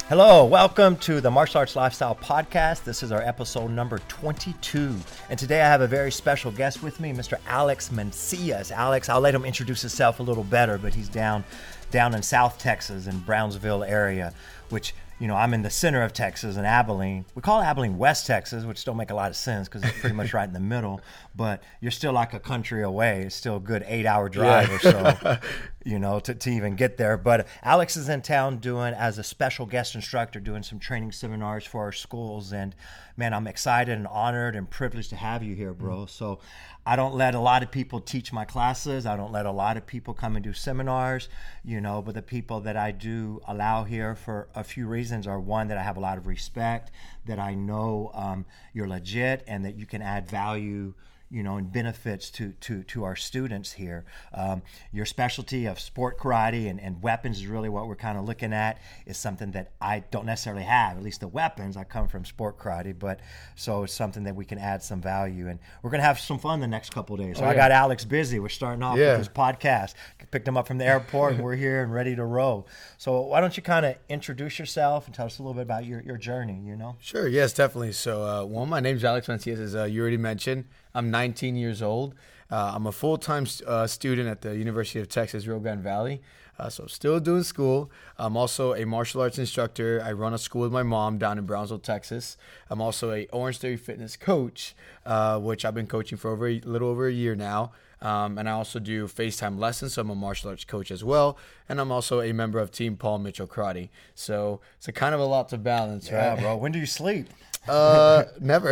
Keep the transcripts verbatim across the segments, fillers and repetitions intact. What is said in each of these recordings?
Hello, welcome to the Martial Arts Lifestyle Podcast. This is our episode number twenty-two. And today I have a very special guest with me, Mister Alex Mancias. Alex, I'll let him introduce himself a little better, but he's down down in South Texas in Brownsville area, which, you know, I'm in the center of Texas in Abilene. We call Abilene West Texas, which don't make a lot of sense because it's pretty much right in the middle, but you're still like a country away. It's still a good eight hour drive yeah. or so, you know, to, to even get there. But Alex is in town doing, as a special guest instructor, doing some training seminars for our schools. And man, I'm excited and honored and privileged to have you here, bro. Mm-hmm. So I don't let a lot of people teach my classes. I don't let a lot of people come and do seminars, you know, but the people that I do allow here for a few reasons are, one, that I have a lot of respect, that I know um, you're legit and that you can add value, you know, and benefits to to to our students here. Um, your specialty of sport karate and, and weapons is really what we're kind of looking at. Is something that I don't necessarily have, at least the weapons. I come from sport karate, but so it's something that we can add some value. And we're going to have some fun the next couple of days. So oh, yeah. I got Alex busy. We're starting off yeah. with this podcast. Picked him up from the airport and we're here and ready to roll. So why don't you kind of introduce yourself and tell us a little bit about your, your journey, you know? Sure, yes, definitely. So uh, one, my name's Alex Mancias, as uh, you already mentioned. I'm nineteen years old. Uh, I'm a full-time uh, student at the University of Texas, Rio Grande Valley. Uh, so still doing school. I'm also a martial arts instructor. I run a school with my mom down in Brownsville, Texas. I'm also a Orange Theory Fitness coach, uh, which I've been coaching for over a little over a year now. Um, and I also do FaceTime lessons, so I'm a martial arts coach as well. And I'm also a member of Team Paul Mitchell Karate. So it's a kind of a lot to balance, yeah, right? Bro. When do you sleep? Uh, never.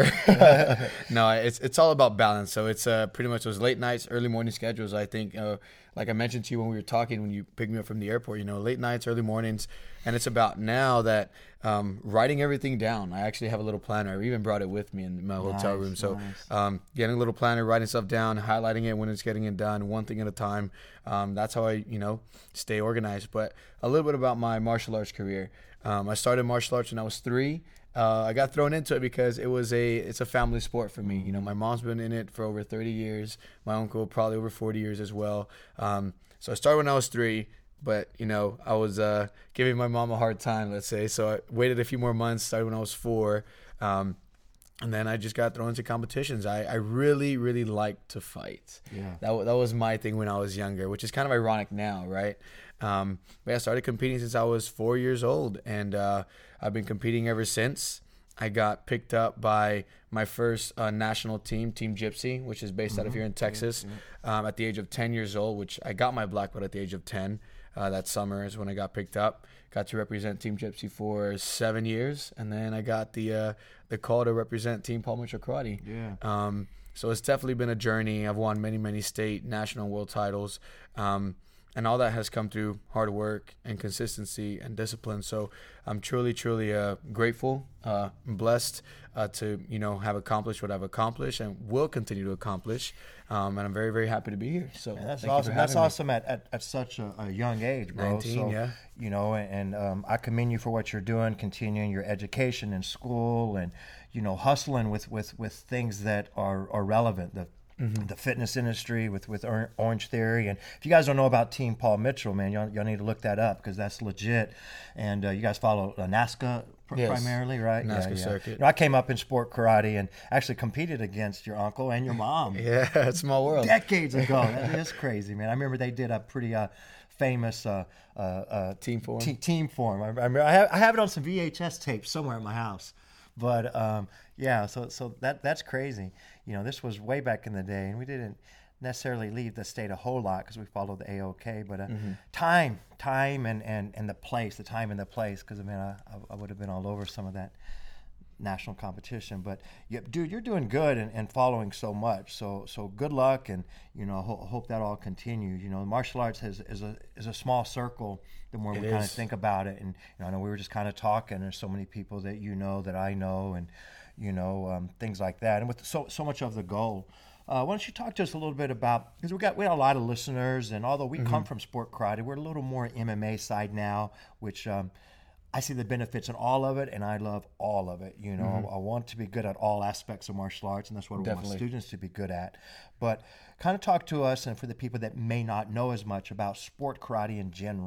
No, it's it's all about balance. So it's uh pretty much those late nights, early morning schedules. I think, uh, like I mentioned to you when we were talking, when you picked me up from the airport, you know, late nights, early mornings, and it's about now that um writing everything down. I actually have a little planner. I even brought it with me in my hotel nice, room. So nice. um, getting a little planner, writing stuff down, highlighting it when it's getting it done, one thing at a time. Um, that's how I, you know, stay organized. But a little bit about my martial arts career. Um, I started martial arts when I was three. Uh, I got thrown into it because it was a it's a family sport for me. You know, my mom's been in it for over thirty years. My uncle probably over forty years as well. Um, so I started when I was three, but you know, I was uh, giving my mom a hard time, let's say. So I waited a few more months. Started when I was four, um, and then I just got thrown into competitions. I, I really really liked to fight. Yeah, that that was my thing when I was younger, which is kind of ironic now, right? Um, but I started competing since I was four years old, and uh, I've been competing ever since. I got picked up by my first uh, national team, Team Gypsy, which is based mm-hmm. out of here in Texas, mm-hmm. um, at the age of ten years old, which I got my black belt at the age of ten. Uh, that summer is when I got picked up. Got to represent Team Gypsy for seven years, and then I got the uh, the call to represent Team Paul Mitchell Karate. Yeah. Um, so it's definitely been a journey. I've won many, many state, national, and world titles. Um, And all that has come through hard work and consistency and discipline. So I'm truly, truly uh, grateful, uh, and blessed uh, to, you know, have accomplished what I've accomplished and will continue to accomplish. Um, and I'm very, very happy to be here. So Man, that's thank awesome. You for that's having awesome at, at, at such a, a young age, bro. nineteen, so, yeah. You know, and um, I commend you for what you're doing, continuing your education in school and, you know, hustling with, with, with things that are, are relevant. The Mm-hmm. the fitness industry with, with Orange Theory. And if you guys don't know about Team Paul Mitchell, man, y'all, y'all need to look that up because that's legit. And uh, you guys follow uh, NASCA pr- yes. primarily, right? NASCA yeah, yeah. circuit. You know, I came up in sport karate and actually competed against your uncle and your mom. Yeah, it's a small world. Decades ago. That is crazy, man. I remember they did a pretty uh, famous uh, uh, uh, team form. Te- team form. I, I, remember, I, have, I have it on some V H S tapes somewhere at my house. But um, yeah, so so that that's crazy. You know, this was way back in the day, and we didn't necessarily leave the state a whole lot because we followed the A O K. But uh, mm-hmm. time, time, and, and, and the place, the time and the place, because I mean, I, I would have been all over some of that national competition. But yeah, dude, you're doing good and, and following so much. So so good luck, and you know, ho- hope that all continues. You know, martial arts has, is a is a small circle. The more it we kind of think about it, and you know, I know we were just kind of talking. There's so many people that you know that I know, and you know, um, things like that. And with so so much of the goal. Uh, why don't you talk to us a little bit about, because we got we got a lot of listeners, and although we mm-hmm. come from sport karate, we're a little more M M A side now, which um, I see the benefits in all of it, and I love all of it. You know, mm-hmm. I want to be good at all aspects of martial arts, and that's what Definitely. I want students to be good at. But kind of talk to us, and for the people that may not know as much about sport karate in general,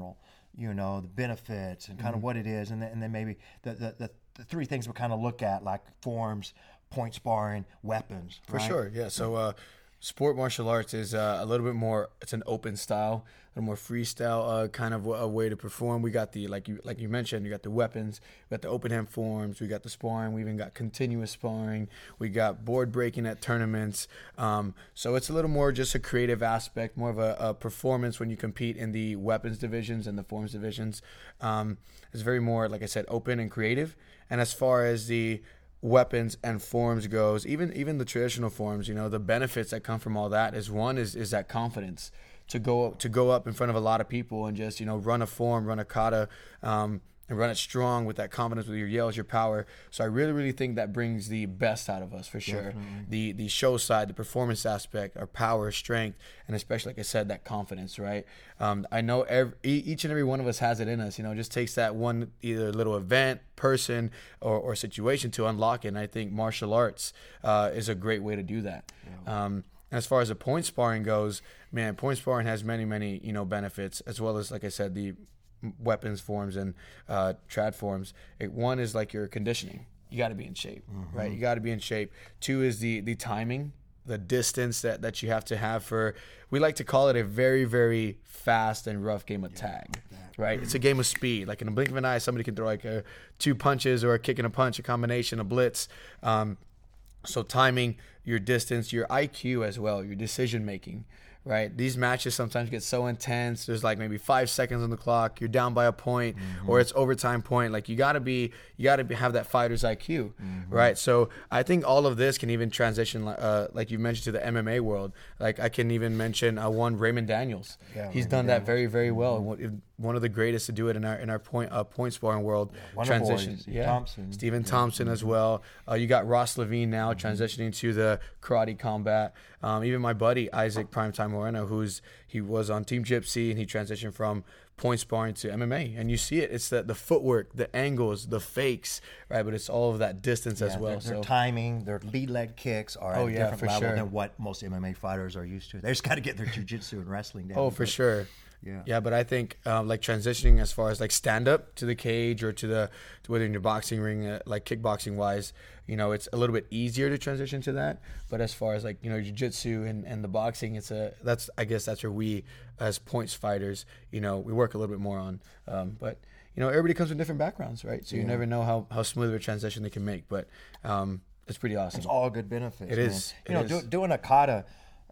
you know, the benefits and kind Mm-hmm. of what it is, and then, and then maybe the, the, the, the three things we kind of look at, like forms, point sparring, weapons. For right? sure, yeah. So, uh, sport martial arts is uh, a little bit more. It's an open style, a little more freestyle uh, kind of a way to perform. We got the like you like you mentioned. You got the weapons. We got the open hand forms. We got the sparring. We even got continuous sparring. We got board breaking at tournaments. Um, so it's a little more just a creative aspect, more of a, a performance when you compete in the weapons divisions and the forms divisions. Um, it's very more, like I said, open and creative. And as far as the weapons and forms goes, even even the traditional forms, you know, the benefits that come from all that is one is is that confidence to go to go up in front of a lot of people and just, you know, run a form, run a kata, um, and run it strong with that confidence, with your yells, your power. So I really, really think that brings the best out of us for sure. Definitely. The the show side, the performance aspect, our power, strength, and especially, like I said, that confidence, right? Um, I know every, each and every one of us has it in us. You know, it just takes that one either little event, person, or, or situation to unlock it. And I think martial arts uh, is a great way to do that. Yeah. Um, as far as the point sparring goes, man, point sparring has many, many, you know, benefits, as well as, like I said, the weapons forms and uh, trad forms. It, one is like your conditioning. You got to be in shape, mm-hmm. right? You got to be in shape. Two is the the timing, the distance that, that you have to have for, we like to call it a very, very fast and rough game of tag, right? It's a game of speed. Like in a blink of an eye, somebody can throw like a, two punches or a kick and a punch, a combination, a blitz. Um, so timing, your distance, your I Q as well, your decision making. Right, these matches sometimes get so intense. There's like maybe five seconds on the clock. You're down by a point, mm-hmm. or it's overtime point. Like you gotta be, you gotta be, have that fighter's I Q, mm-hmm. right? So I think all of this can even transition, uh, like you mentioned, to the M M A world. Like I can even mention uh, one Raymond Daniels. Yeah, He's Raymond done Daniels. that very, very well. Mm-hmm. One of the greatest to do it in our in our point uh, point sparring world. Yeah, transition, Steve yeah, Thompson, Stephen yeah. Thompson mm-hmm. as well. Uh, you got Ross Levine now mm-hmm. transitioning to the karate combat. Um, even my buddy Isaac Primetime Moreno, who's he was on Team Gypsy and he transitioned from point sparring to M M A, and you see it. It's the the footwork, the angles, the fakes, right? But it's all of that distance yeah, as well. Their, their so timing, their lead leg kicks are oh, at a yeah, different for level sure. than what most M M A fighters are used to. They just got to get their jiu-jitsu and wrestling down. Oh, for but, sure. Yeah. Yeah, but I think um, like transitioning as far as like stand up to the cage or to the to whether in your boxing ring, uh, like kickboxing wise, you know, it's a little bit easier to transition to that. But as far as like, you know, jiu-jitsu and, and the boxing, it's a that's I guess that's where we as points fighters, you know, we work a little bit more on. Um, but you know, everybody comes from different backgrounds, right? So you yeah. never know how, how smooth of a transition they can make. But um, it's pretty awesome. It's all good benefits. It man. is. You it know, is. Do, doing a kata.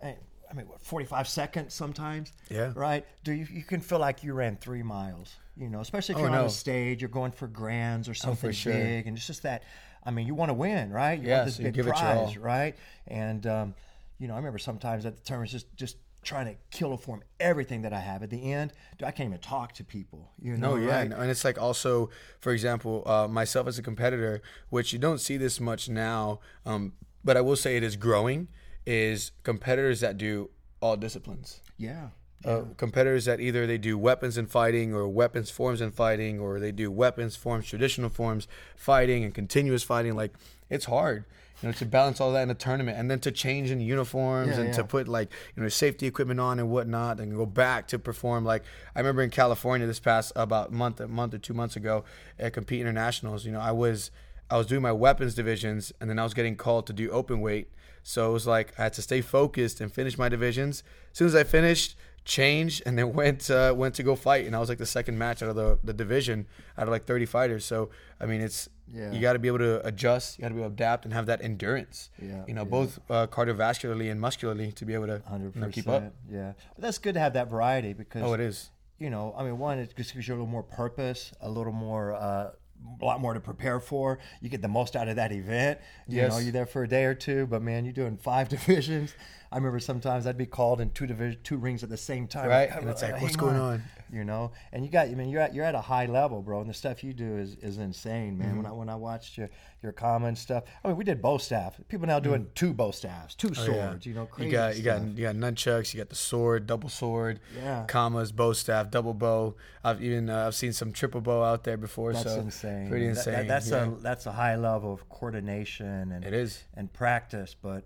I mean, what, forty-five seconds sometimes? Yeah. Right? Do you, you can feel like you ran three miles, you know, especially if Oh, you're no. on a stage, you're going for grands or something sure. big. And it's just that, I mean, you want to win, right? You Yeah, want this so you big give it your prize, all. right? And, um, you know, I remember sometimes at the tournaments just, just trying to kill form everything that I have. At the end, dude, I can't even talk to people, you know, No, yeah, right? and it's like also, for example, uh, myself as a competitor, which you don't see this much now, um, but I will say it is growing, is competitors that do all disciplines. Yeah. Uh, competitors that either they do weapons and fighting or weapons forms and fighting, or they do weapons forms, traditional forms, fighting and continuous fighting. Like it's hard, you know, to balance all that in a tournament and then to change in uniforms Yeah, and yeah. to put like, you know, safety equipment on and whatnot and go back to perform. Like I remember in California this past about month, a month or two months ago at Compete Internationals, you know, I was, I was doing my weapons divisions and then I was getting called to do open weight. So it was like I had to stay focused and finish my divisions. As soon as I finished, changed, and then went uh, went to go fight. And I was like the second match out of the, the division out of like thirty fighters. So, I mean, it's Yeah. you got to be able to adjust. You got to be able to adapt and have that endurance, Yeah, you know, yeah. both uh, cardiovascularly and muscularly to be able to one hundred you know, percent. keep up. Yeah. But that's good to have that variety because, Oh, it is. you know, I mean, one, it just gives you a little more purpose, a little more, uh, a lot more to prepare for. You get the most out of that event. You Yes. know, you're there for a day or two, but man, you're doing five divisions. I remember sometimes I'd be called in two division, two rings at the same time. Right, Like, and it's uh, like, hang what's going on? You know, and you got, I mean, you're at you're at a high level, bro, and the stuff you do is, is insane, man. Mm-hmm. When I when I watched your your comment stuff, I mean, we did bow staff. People now doing two bow staffs, two Mm. Oh, yeah. swords. You know, crazy you got you got stuff. you got nunchucks, you got the sword, double sword, Yeah. commas, bow staff, double bow. I've even uh, I've seen some triple bow out there before. That's so insane. Pretty That- that- insane. that's yeah. a that's a high level of coordination and It is. and practice. But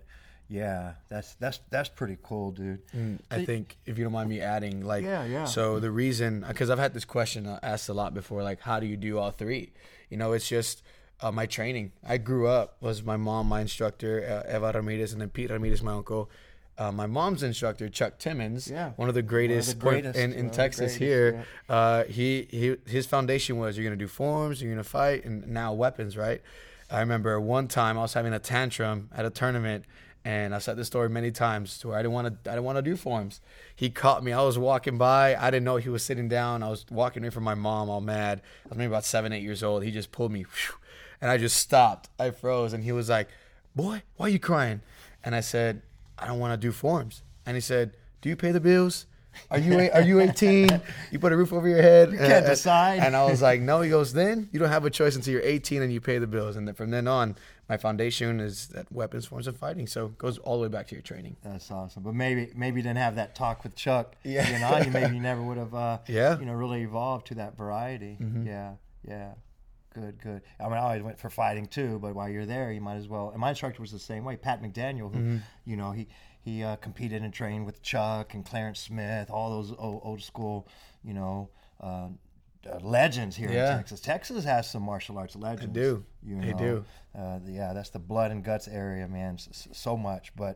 Yeah, that's that's that's pretty cool, dude. Mm, I think if you don't mind me adding, like, Yeah, yeah. so the reason, because I've had this question uh, asked a lot before, like, how do you do all three? You know, it's just uh, my training. I grew up, was my mom, my instructor, uh, Eva Ramirez, and then Pete Ramirez, my uncle. Uh, my mom's instructor, Chuck Timmons, Yeah. one of the greatest, One of the greatest, in, in one of the Texas greatest, here. Uh, he, he his foundation was, you're gonna do forms, you're gonna fight, and now weapons, right? I remember one time I was having a tantrum at a tournament, and I've said this story many times to where I didn't want to I didn't want to do forms. He caught me. I was walking by. I didn't know he was sitting down. I was walking away from my mom all mad. I was maybe about seven, eight years old. He just pulled me, whew, and I just stopped. I froze, and he was like, "Boy, why are you crying?" And I said, "I don't want to do forms." And he said, "Do you pay the bills? Are you a- are you eighteen? You put a roof over your head? You can't Uh, decide." And I was like, "No." He goes, "Then you don't have a choice until you're eighteen and you pay the bills." And then from then on, my foundation is that weapons, forms, and fighting. So it goes all the way back to your training. That's awesome. But maybe maybe you didn't have that talk with Chuck. Yeah. You know, you maybe you never would have uh Yeah. you know, really evolved to that variety. Mm-hmm. Yeah. Yeah. Good, good. I mean, I always went for fighting too, but while you're there, you might as well. And my instructor was the same way, Pat McDaniel, who, Mm-hmm. you know, he he uh, competed and trained with Chuck and Clarence Smith, all those old, old school, you know, uh, uh, legends here Yeah. in Texas. Texas has some martial arts legends. do. You They know? do. Uh, the- yeah, that's the blood and guts area, man. S- so much, but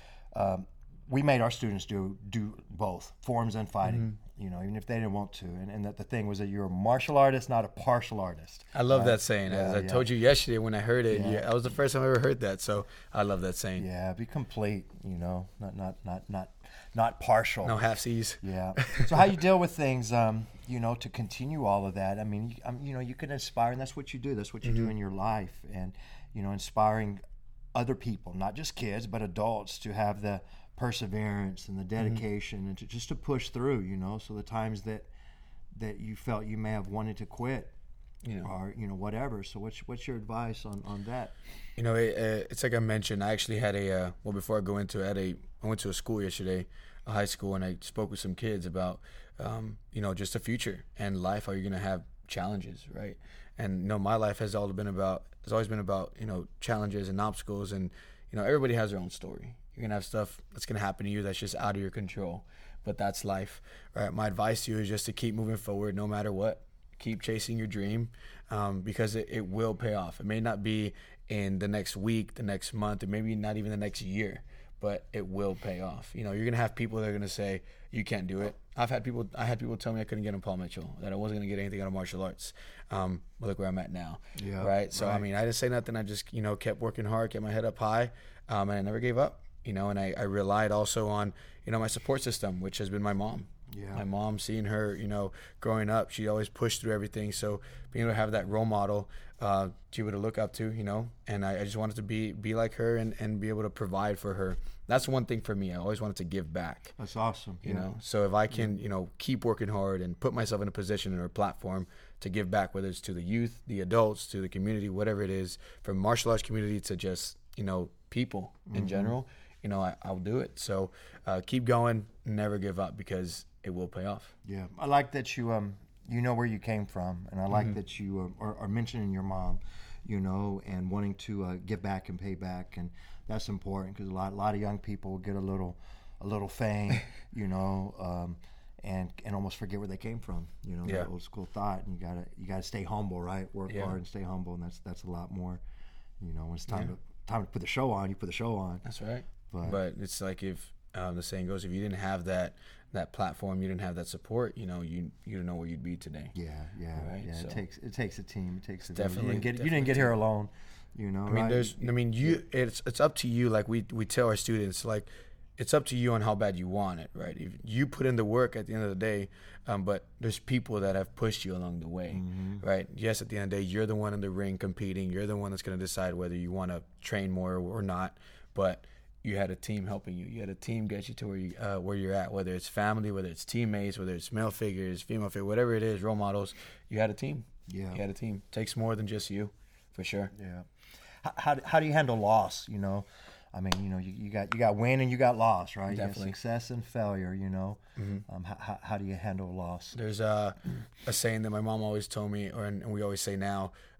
um, we made our students do do both forms and fighting. Mm-hmm. You know, even if they didn't want to. And, and that the thing was that you're a martial artist, not a partial artist. I love right? that saying. As Yeah, I yeah. told you yesterday when I heard it, Yeah. yeah, that was the first time I ever heard that. So I love that saying. Yeah, be complete. You know, not not not not not partial. No half-seas. Yeah. So how you deal with things, um, you know, to continue all of that? I mean, you, um, you know, you can inspire, and that's what you do. That's what you Mm-hmm. do in your life, and you know, inspiring other people, not just kids, but adults, to have the perseverance and the dedication, and to just to push through. You know, so the times that that you felt you may have wanted to quit, You know. or you know, whatever. So what's what's your advice on on that? You know, it, uh, it's like I mentioned. I actually had a uh, well before I go into it, I had a I went to a school yesterday, a high school, and I spoke with some kids about um, you know, just the future and life. How you're gonna have challenges, right? And you know, my life has all been about has always been about you know challenges and obstacles, and you know, everybody has their own story. You're gonna have stuff that's gonna happen to you that's just out of your control, but that's life, right? My advice to you is just to keep moving forward, no matter what. Keep chasing your dream, um, because it, it will pay off. It may not be in the next week, the next month, or maybe not even the next year, but it will pay off. You know, you're gonna have people that are gonna say you can't do it. I've had people. I had people tell me I couldn't get on Paul Mitchell, that I wasn't gonna get anything out of martial arts. Um, but look where I'm at now. Yeah, Right. So I right. mean, I didn't say nothing. I just you know kept working hard, kept my head up high, um, and I never gave up. You know, and I, I relied also on you know my support system, which has been my mom. Yeah. My mom, seeing her, you know, growing up, she always pushed through everything. So being able to have that role model uh, to be able to look up to, you know, and I, I just wanted to be be like her and, and be able to provide for her. That's one thing for me. I always wanted to give back, That's awesome. you yeah. know. So if I can, you know, keep working hard and put myself in a position or a platform to give back, whether it's to the youth, the adults, to the community, whatever it is, from martial arts community to just, you know, people in Mm-hmm. general, you know, I, I'll do it. So uh, keep going, never give up, because it will pay off. Yeah, I like that you um you know where you came from, and I like Mm-hmm. that you uh, are, are mentioning your mom, you know, and wanting to uh, give back and pay back, and that's important because a lot a lot of young people get a little a little fame, you know, um, and and almost forget where they came from, you know, Yeah. that old school thought, and you gotta you gotta stay humble, right? Work Yeah. hard and stay humble, and that's that's a lot more, you know, when it's time Yeah. to time to put the show on, you put the show on. That's right. But- But, it's like if um, the saying goes, if you didn't have that that platform, you didn't have that support, you know, you you don't know where you'd be today. Yeah, yeah, Right, yeah. so- It takes it takes a team. It takes a village. You definitely- didn't get you definitely didn't get here alone, you know. I mean, right? there's, I mean, you, it's it's up to you. Like we we tell our students, like it's up to you on how bad you want it, right? If you put in the work at the end of the day, um, but there's people that have pushed you along the way, Mm-hmm. right? Yes, at the end of the day, you're the one in the ring competing. You're the one that's going to decide whether you want to train more or not. But you had a team helping you. You had a team get you to where you uh, where you're at. Whether it's family, whether it's teammates, whether it's male figures, female figures, whatever it is, role models. You had a team. Yeah. You had a team. Takes more than just you, for sure. Yeah. How, how, do- how do you handle loss? You know, I mean, you know, you, you got you got win and you got loss, right? You got Definitely. success and failure. You know, um, how, how, how do you handle loss? There's a, a saying that my mom always told me, or and we always say now,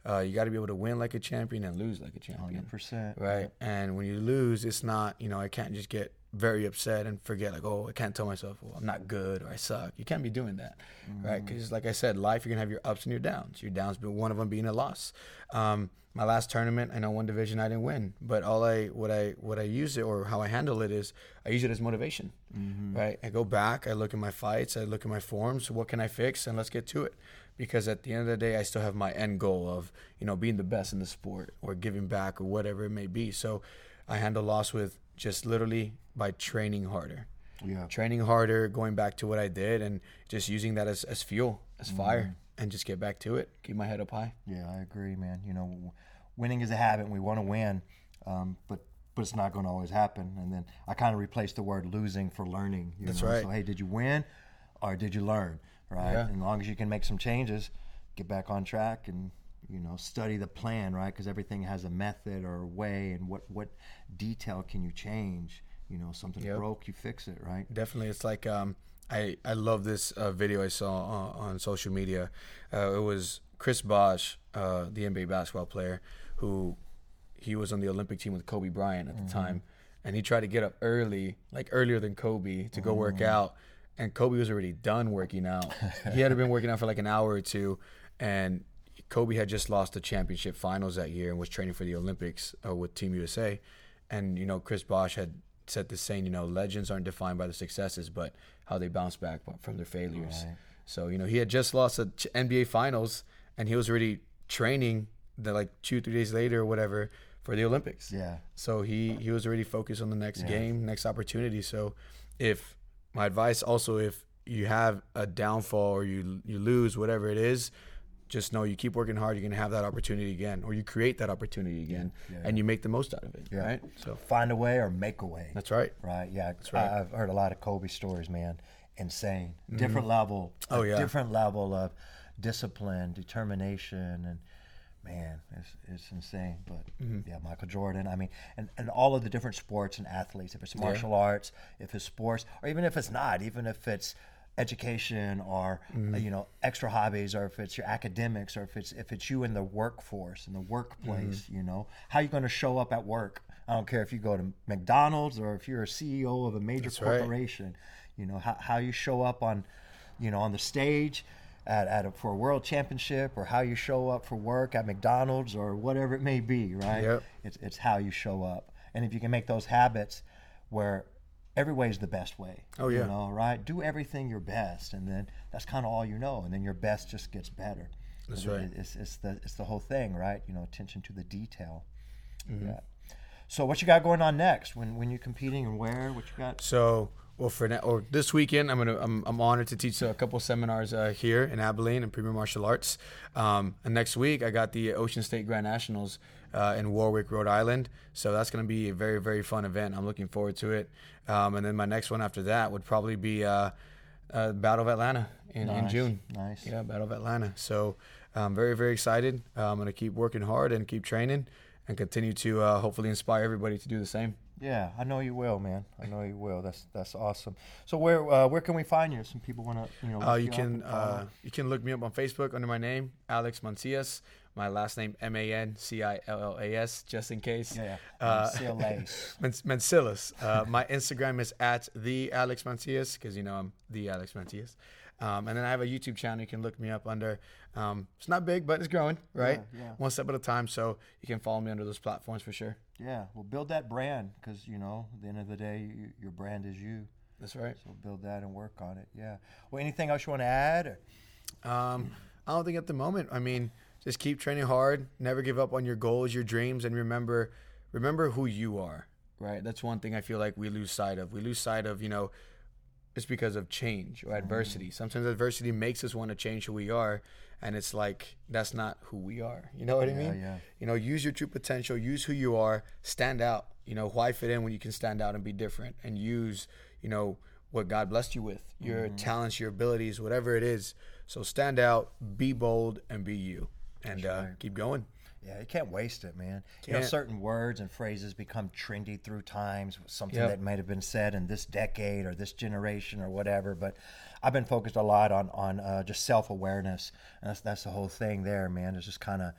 Uh, you got to be able to win like a champion and lose like a champion. one hundred percent. Right. And when you lose, it's not, you know, I can't just get very upset and forget like, oh, I can't tell myself, well, I'm not good or I suck. You can't be doing that. Mm-hmm. Right. Because like I said, life, you're going to have your ups and your downs. Your downs, but one of them being a loss. Um, my last tournament, I know one division I didn't win, but all I, what I, what I use it or how I handle it is I use it as motivation. Mm-hmm. Right. I go back, I look at my fights, I look at my forms. What can I fix? And let's get to it. Because at the end of the day, I still have my end goal of, you know, being the best in the sport or giving back or whatever it may be. So I handle loss with just literally by training harder. Yeah. Training harder, going back to what I did and just using that as, as fuel, as mm. fire, and just get back to it. Keep my head up high. Yeah, I agree, man. You know, winning is a habit and we want to win, um, but but it's not going to always happen. And then I kind of replaced the word losing for learning. You That's know? right. So, hey, did you win or did you learn? Right. Yeah. And as long as you can make some changes, get back on track and, you know, study the plan, right? Because everything has a method or a way, and what, what detail can you change? You know, something yep. broke, you fix it, right? Definitely. It's like um, I, I love this uh, video I saw on, on social media. Uh, it was Chris Bosh, uh, the N B A basketball player, who he was on the Olympic team with Kobe Bryant at the mm-hmm. time. And he tried to get up early, like earlier than Kobe, to go mm-hmm. work out. And Kobe was already done working out. He had been working out for like an hour or two. And Kobe had just lost the championship finals that year and was training for the Olympics uh, with Team U S A. And, you know, Chris Bosh had said this saying, you know, legends aren't defined by the successes, but how they bounce back from their failures. Right. So, you know, he had just lost the N B A finals and he was already training the, like two, three days later or whatever for the Olympics. Yeah. So he, he was already focused on the next yeah. game, next opportunity. So if my advice also, if you have a downfall or you you lose, whatever it is, just know you keep working hard, you're going to have that opportunity again, or you create that opportunity again, yeah, yeah. and you make the most out of it, yeah. right? So find a way or make a way. That's right. Right, yeah. That's right. I, I've heard a lot of Kobe stories, man. Insane. Mm-hmm. Different level. Oh, yeah. Different level of discipline, determination, and man, it's it's insane. But mm-hmm. yeah, Michael Jordan. I mean, and, and all of the different sports and athletes. If it's martial yeah. arts, if it's sports, or even if it's not, even if it's education or mm-hmm. uh, you know, extra hobbies, or if it's your academics, or if it's if it's you in the workforce, in the workplace. Mm-hmm. You know, how you going to show up at work? I don't care if you go to McDonald's or if you're a C E O of a major That's corporation. Right. You know, how how you show up on, you know, on the stage. At, at a, for a world championship, or how you show up for work at McDonald's or whatever it may be, right? Yep. It's it's how you show up, and if you can make those habits where every way is the best way. Oh yeah. You know, right? Do everything your best, and then that's kind of all you know, and then your best just gets better. That's it, right. It's it's the it's the whole thing, right? You know, attention to the detail. Mm-hmm. Yeah. So what you got going on next? When when you're competing and where? What you got? So. Well, for now, or this weekend, I'm gonna I'm, I'm honored to teach a couple seminars uh, here in Abilene in Premier Martial Arts. Um, and next week, I got the Ocean State Grand Nationals uh, in Warwick, Rhode Island. So that's gonna be a very very fun event. I'm looking forward to it. Um, and then my next one after that would probably be uh, uh, Battle of Atlanta in, nice. in June. Nice. Yeah, Battle of Atlanta. So I'm very very excited. Uh, I'm gonna keep working hard and keep training, and continue to uh, hopefully inspire everybody to do the same. Yeah, I know you will, man. I know you will. That's that's awesome. So where uh, where can we find you? Some people want to, you know. Uh, you can uh, you can look me up on Facebook under my name, Alex Mancias. My last name M A N C I L L A S, just in case. Yeah, yeah. Uh, Mancias. Mancilas. Uh, my Instagram is at the Alex Mancias, because you know I'm the Alex Mancias. Um, and then I have a YouTube channel you can look me up under. Um, it's not big, but it's growing, right? Yeah, yeah. One step at a time. So you can follow me under those platforms for sure. Yeah, well, build that brand, because, you know, at the end of the day, you, your brand is you. That's right. So build that and work on it. Yeah. Well, anything else you want to add? Or? Um, I don't think at the moment. I mean, just keep training hard. Never give up on your goals, your dreams, and remember, remember who you are. Right. That's one thing I feel like we lose sight of. We lose sight of, you know, it's because of change or adversity. Mm. Sometimes adversity makes us want to change who we are, and it's like, that's not who we are. You know what yeah, I mean? Yeah. You know, use your true potential, use who you are, stand out. You know, why fit in when you can stand out and be different, and use, you know, what God blessed you with, your mm. talents, your abilities, whatever it is. So stand out, be bold, and be you, and uh, keep going. Yeah, you can't waste it, man. You Can't. know, certain words and phrases become trendy through times, something Yep. that might have been said in this decade or this generation or whatever. But I've been focused a lot on on uh, just self-awareness. And that's, that's the whole thing there, man. It's just kind of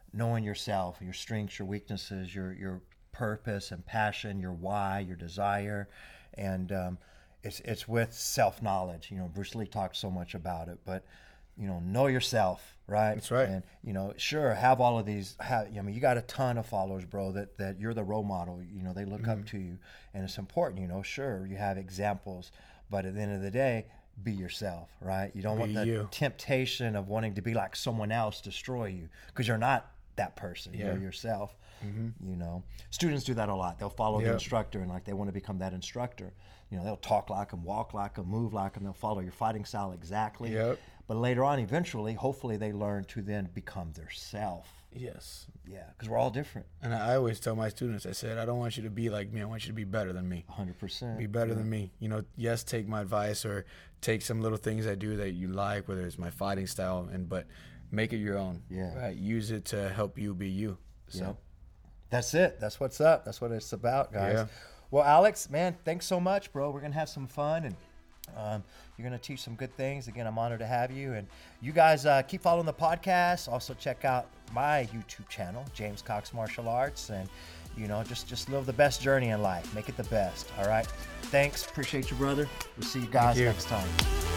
knowing yourself, your strengths, your weaknesses, your your purpose and passion, your why, your desire, and um, it's it's with self knowledge. You know, Bruce Lee talked so much about it, but you know, know yourself, right? That's right. And you know, sure, have all of these. Have, I mean, you got a ton of followers, bro. That that you're the role model. You know, they look mm-hmm. up to you, and it's important. You know, sure, you have examples, but at the end of the day, be yourself, right? You don't be want the you. temptation of wanting to be like someone else destroy you, because you're not that person. Yeah. You're yourself. Mm-hmm. You know, students do that a lot. They'll follow yep. the instructor, and like they want to become that instructor. You know, they'll talk like them, walk like them, move like them. They'll follow your fighting style exactly. Yep. But later on, eventually, hopefully, they learn to then become their self. Yes. Yeah, because we're all different. And I always tell my students, I said, I don't want you to be like me. I want you to be better than me. one hundred percent. Be better yeah. than me. You know, yes, take my advice or take some little things I do that you like, whether it's my fighting style, and but make it your own. Yeah. Right? Use it to help you be you. So. Yeah. That's it. That's what's up. That's what it's about, guys. Yeah. Well, Alex, man, thanks so much, bro. We're going to have some fun, and um, you're going to teach some good things. Again, I'm honored to have you. And you guys uh, keep following the podcast. Also, check out my YouTube channel, James Cox Martial Arts. And, you know, just, just live the best journey in life. Make it the best. All right. Thanks. Appreciate you, brother. We'll see you guys you. next time.